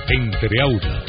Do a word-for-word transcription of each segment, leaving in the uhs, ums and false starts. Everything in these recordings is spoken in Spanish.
Entre Aulas.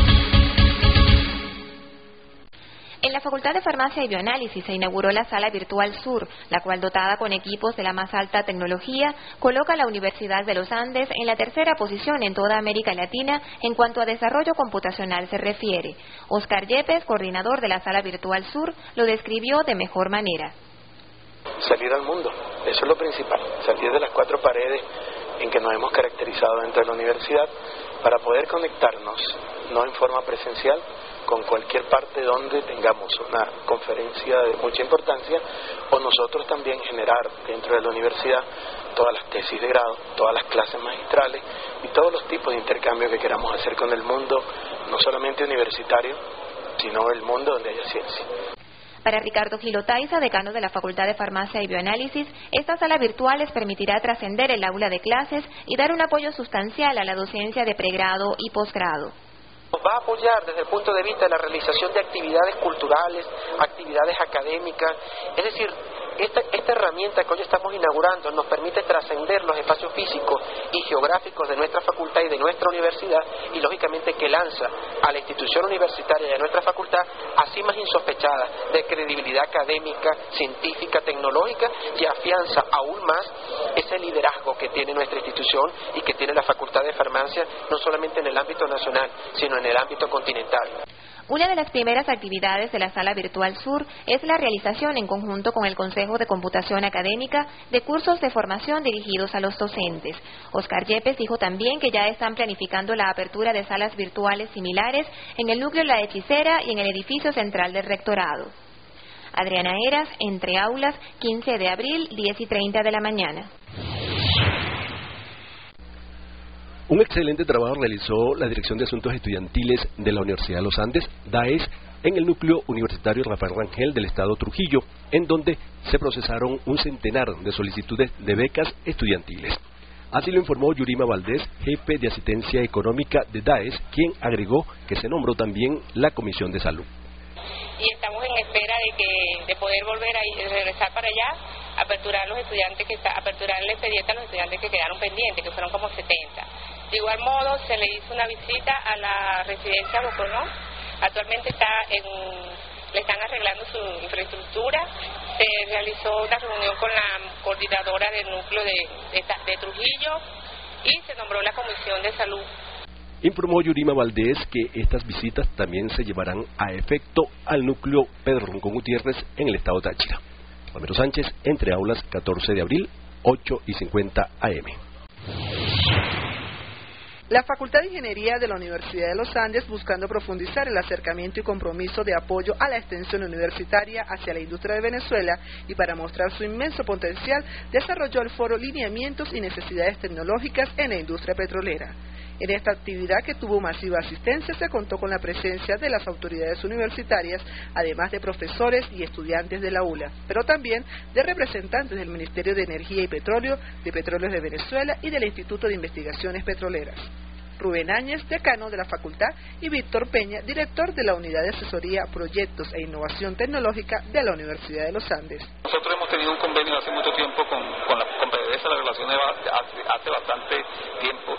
En la Facultad de Farmacia y Bioanálisis se inauguró la Sala Virtual Sur, la cual, dotada con equipos de la más alta tecnología, coloca a la Universidad de los Andes en la tercera posición en toda América Latina en cuanto a desarrollo computacional se refiere. Oscar Yepes, coordinador de la Sala Virtual Sur, lo describió de mejor manera. Salir al mundo, eso es lo principal, salir de las cuatro paredes en que nos hemos caracterizado dentro de la universidad para poder conectarnos, no en forma presencial, con cualquier parte donde tengamos una conferencia de mucha importancia, o nosotros también generar dentro de la universidad todas las tesis de grado, todas las clases magistrales y todos los tipos de intercambios que queramos hacer con el mundo, no solamente universitario, sino el mundo donde haya ciencia. Para Ricardo Gilotaiza, decano de la Facultad de Farmacia y Bioanálisis, esta sala virtual les permitirá trascender el aula de clases y dar un apoyo sustancial a la docencia de pregrado y posgrado. Nos va a apoyar desde el punto de vista de la realización de actividades culturales, actividades académicas, es decir, esta, esta herramienta que hoy estamos inaugurando nos permite trascender los espacios físicos y geográficos de nuestra facultad y de nuestra universidad, y lógicamente que lanza a la institución universitaria y a nuestra facultad a cimas insospechadas de credibilidad académica, científica, tecnológica, y afianza aún más ese liderazgo que tiene nuestra institución y que tiene la Facultad de Farmacia, no solamente en el ámbito nacional, sino en el ámbito continental. Una de las primeras actividades de la Sala Virtual Sur es la realización en conjunto con el Consejo de Computación Académica de cursos de formación dirigidos a los docentes. Oscar Yepes dijo también que ya están planificando la apertura de salas virtuales similares en el núcleo La Hechicera y en el edificio central del rectorado. Adriana Eras, Entre Aulas, quince de abril, diez y treinta de la mañana. Un excelente trabajo realizó la Dirección de Asuntos Estudiantiles de la Universidad de los Andes, D A E S, en el núcleo universitario Rafael Rangel del estado Trujillo, en donde se procesaron un centenar de solicitudes de becas estudiantiles. Así lo informó Yurima Valdés, jefe de asistencia económica de D A E S, quien agregó que se nombró también la Comisión de Salud. Y estamos en espera de que de poder volver a regresar para allá, aperturar los estudiantes que está, aperturar el expediente a los estudiantes que quedaron pendientes, que fueron como setenta. De igual modo, se le hizo una visita a la residencia Boconó. Actualmente está en, le están arreglando su infraestructura. Se realizó una reunión con la coordinadora del núcleo de, de, de Trujillo y se nombró la Comisión de Salud. Informó Yurima Valdés que estas visitas también se llevarán a efecto al núcleo Pedro Rincón Gutiérrez en el estado de Táchira. Romero Sánchez, Entre Aulas, catorce de abril, ocho y cincuenta a eme. La Facultad de Ingeniería de la Universidad de los Andes, buscando profundizar el acercamiento y compromiso de apoyo a la extensión universitaria hacia la industria de Venezuela y para mostrar su inmenso potencial, desarrolló el foro Lineamientos y Necesidades Tecnológicas en la Industria Petrolera. En esta actividad, que tuvo masiva asistencia, se contó con la presencia de las autoridades universitarias, además de profesores y estudiantes de la U L A, pero también de representantes del Ministerio de Energía y Petróleo, de Petróleos de Venezuela y del Instituto de Investigaciones Petroleras. Rubén Áñez, decano de la facultad, y Víctor Peña, director de la Unidad de Asesoría, Proyectos e Innovación Tecnológica de la Universidad de los Andes. Nosotros hemos tenido un convenio hace mucho tiempo con, con, la, con PDVSA, las relaciones hace, hace bastante tiempo.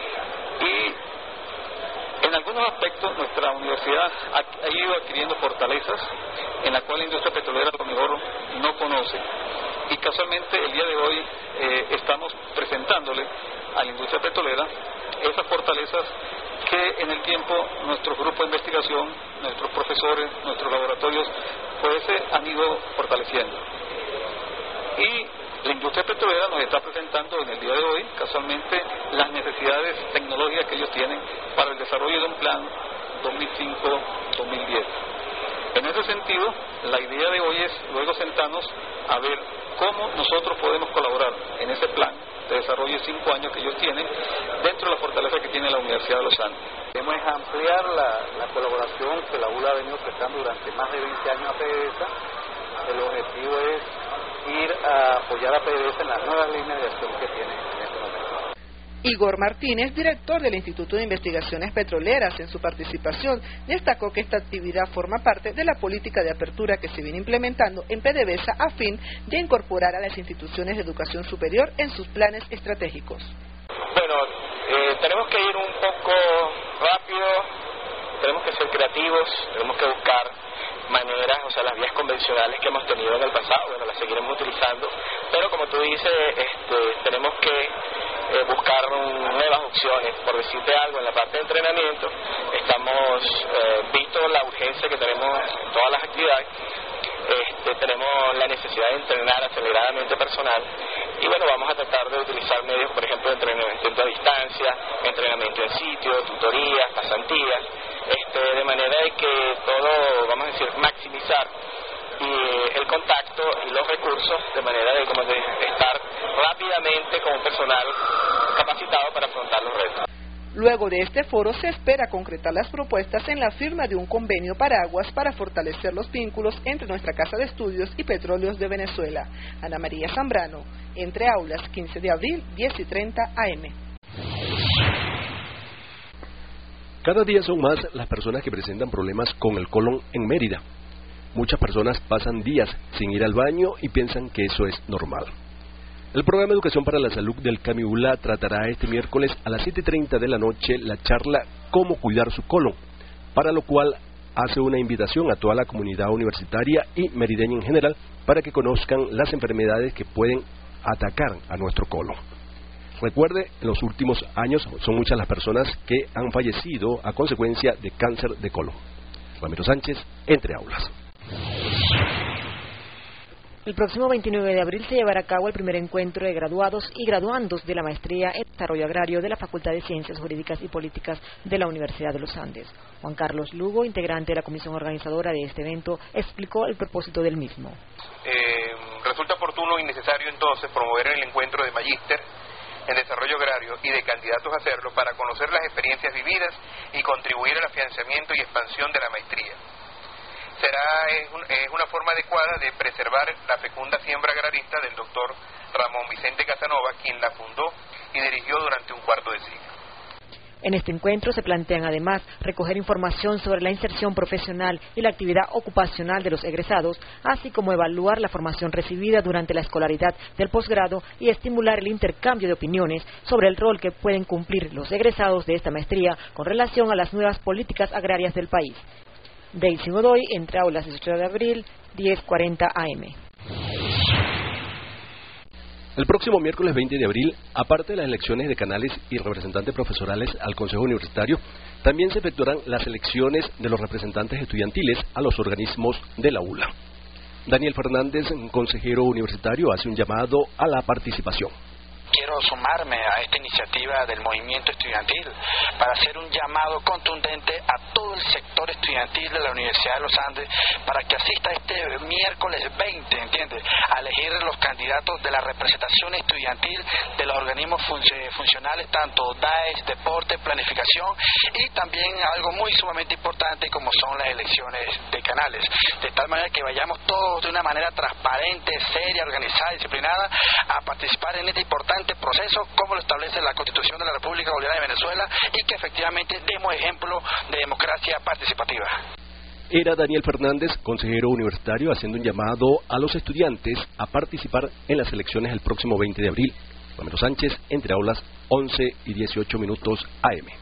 Y en algunos aspectos nuestra universidad ha, ha ido adquiriendo fortalezas en las cuales la industria petrolera a lo mejor no conoce. Y casualmente el día de hoy eh, estamos presentándole a la industria petrolera esas fortalezas que en el tiempo nuestros grupos de investigación, nuestros profesores, nuestros laboratorios, pues eh, han ido fortaleciendo. Y la industria petrolera nos está presentando en el día de hoy, casualmente, las necesidades tecnológicas que ellos tienen para el desarrollo de un plan dos mil cinco a dos mil diez. En ese sentido, la idea de hoy es luego sentarnos a ver cómo nosotros podemos colaborar en ese plan de desarrollo de cinco años que ellos tienen dentro de la fortaleza que tiene la Universidad de los Andes. Queremos ampliar la, la colaboración que la U L A ha venido prestando durante más de veinte años a PDVSA. El objetivo es ir a apoyar a PDVSA en las nuevas líneas de acción que tiene en este momento. Igor Martínez, director del Instituto de Investigaciones Petroleras, en su participación destacó que esta actividad forma parte de la política de apertura que se viene implementando en PDVSA a fin de incorporar a las instituciones de educación superior en sus planes estratégicos. Bueno, eh, tenemos que ir un poco rápido, tenemos que ser creativos, tenemos que buscar maneras, o sea, las vías convencionales que hemos tenido en el pasado, bueno, las seguiremos utilizando, pero como tú dices, este, tenemos que eh, buscar nuevas opciones. Por decirte algo, en la parte de entrenamiento, estamos, eh, visto la urgencia que tenemos en todas las actividades, este, tenemos la necesidad de entrenar aceleradamente personal, y bueno, vamos a tratar de utilizar medios, por ejemplo, de entrenamiento a distancia, entrenamiento en sitio, tutorías, pasantías, este, de manera de que todo, vamos a decir, maximizar y el contacto y los recursos, de manera de, como de estar rápidamente con un personal capacitado para afrontar los retos. Luego de este foro se espera concretar las propuestas en la firma de un convenio paraguas para fortalecer los vínculos entre nuestra Casa de Estudios y Petróleos de Venezuela. Ana María Zambrano, Entre Aulas, quince de abril, diez y treinta a eme. Cada día son más las personas que presentan problemas con el colon en Mérida. Muchas personas pasan días sin ir al baño y piensan que eso es normal. El programa de Educación para la Salud del Camibula tratará este miércoles a las siete y treinta de la noche la charla Cómo cuidar su colon, para lo cual hace una invitación a toda la comunidad universitaria y merideña en general para que conozcan las enfermedades que pueden atacar a nuestro colon. Recuerde, en los últimos años son muchas las personas que han fallecido a consecuencia de cáncer de colon. Ramiro Sánchez, Entre Aulas. El próximo veintinueve de abril se llevará a cabo el primer encuentro de graduados y graduandos de la Maestría en Desarrollo Agrario de la Facultad de Ciencias Jurídicas y Políticas de la Universidad de los Andes. Juan Carlos Lugo, integrante de la comisión organizadora de este evento, explicó el propósito del mismo. Eh, resulta oportuno y necesario entonces promover el encuentro de magíster en desarrollo agrario y de candidatos a hacerlo para conocer las experiencias vividas y contribuir al afianzamiento y expansión de la maestría. Será es, un, es una forma adecuada de preservar la fecunda siembra agrarista del doctor Ramón Vicente Casanova, quien la fundó y dirigió durante un cuarto de siglo. En este encuentro se plantean además recoger información sobre la inserción profesional y la actividad ocupacional de los egresados, así como evaluar la formación recibida durante la escolaridad del posgrado y estimular el intercambio de opiniones sobre el rol que pueden cumplir los egresados de esta maestría con relación a las nuevas políticas agrarias del país. Daisy Godoy, Entre Aulas, dieciocho de abril, diez cuarenta a eme. El próximo miércoles veinte de abril, aparte de las elecciones de canales y representantes profesorales al Consejo Universitario, también se efectuarán las elecciones de los representantes estudiantiles a los organismos de la U L A. Daniel Fernández, consejero universitario, hace un llamado a la participación. Quiero sumarme a esta iniciativa del movimiento estudiantil para hacer un llamado contundente a todo el sector estudiantil de la Universidad de los Andes para que asista este miércoles veinte, ¿entiendes?, a elegir los candidatos de la representación estudiantil de los organismos funcionales, tanto D A E S, deporte, planificación, y también algo muy sumamente importante como son las elecciones de canales, de tal manera que vayamos todos de una manera transparente, seria, organizada, disciplinada a participar en este importante proceso como lo establece la Constitución de la República Bolivariana de Venezuela, y que efectivamente demos ejemplo de democracia participativa. Era Daniel Fernández, consejero universitario, haciendo un llamado a los estudiantes a participar en las elecciones el próximo veinte de abril. Ramiro Sánchez, Entre Aulas, once y dieciocho minutos a eme.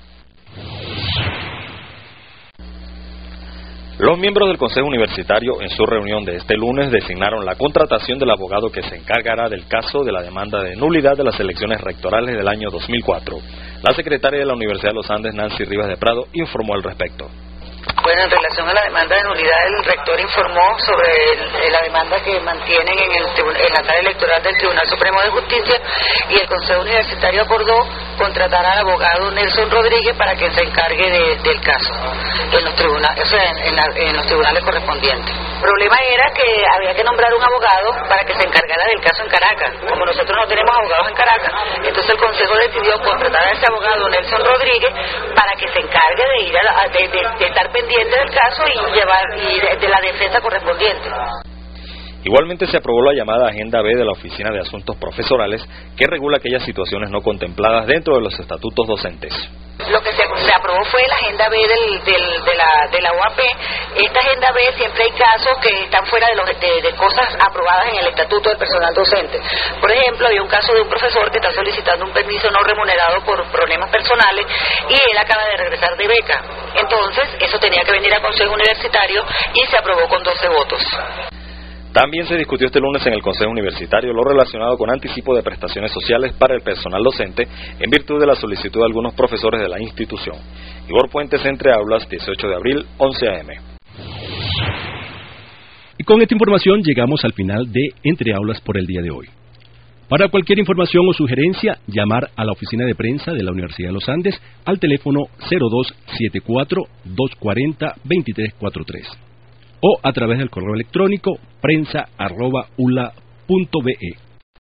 Los miembros del Consejo Universitario en su reunión de este lunes designaron la contratación del abogado que se encargará del caso de la demanda de nulidad de las elecciones rectorales del año dos mil cuatro. La secretaria de la Universidad de los Andes, Nancy Rivas de Prado, informó al respecto. Bueno, en relación a la demanda de nulidad, el rector informó sobre el, la demanda que mantienen en, el, en la sala electoral del Tribunal Supremo de Justicia, y el Consejo Universitario acordó contratar al abogado Nelson Rodríguez para que se encargue de, del caso en los tribunales, o sea, en, en, la, en los tribunales correspondientes. El problema era que había que nombrar un abogado para que se encargara del caso en Caracas. Como nosotros no tenemos abogados en Caracas, entonces el Consejo decidió contratar a ese abogado Nelson Rodríguez para que se encargue de ir a la, de, de, de estar pendiente del caso y llevar y de, de la defensa correspondiente. Igualmente se aprobó la llamada Agenda B de la Oficina de Asuntos Profesorales, que regula aquellas situaciones no contempladas dentro de los estatutos docentes. lo que se, se aprobó fue la agenda B del, del, de, la, de la U A P. Esta agenda B siempre hay casos que están fuera de, los, de, de cosas aprobadas en el estatuto del personal docente. Por ejemplo, había un caso de un profesor que está solicitando un permiso no remunerado por problemas personales y él acaba de regresar de beca. Entonces, eso tenía que venir al Consejo Universitario y se aprobó con doce votos. También se discutió este lunes en el Consejo Universitario lo relacionado con anticipo de prestaciones sociales para el personal docente en virtud de la solicitud de algunos profesores de la institución. Igor Puentes, Entre Aulas, dieciocho de abril, once a eme. Y con esta información llegamos al final de Entre Aulas por el día de hoy. Para cualquier información o sugerencia, llamar a la oficina de prensa de la Universidad de los Andes al teléfono cero dos siete cuatro, dos cuatro cero, dos tres cuatro tres o a través del correo electrónico prensa arroba ula punto be.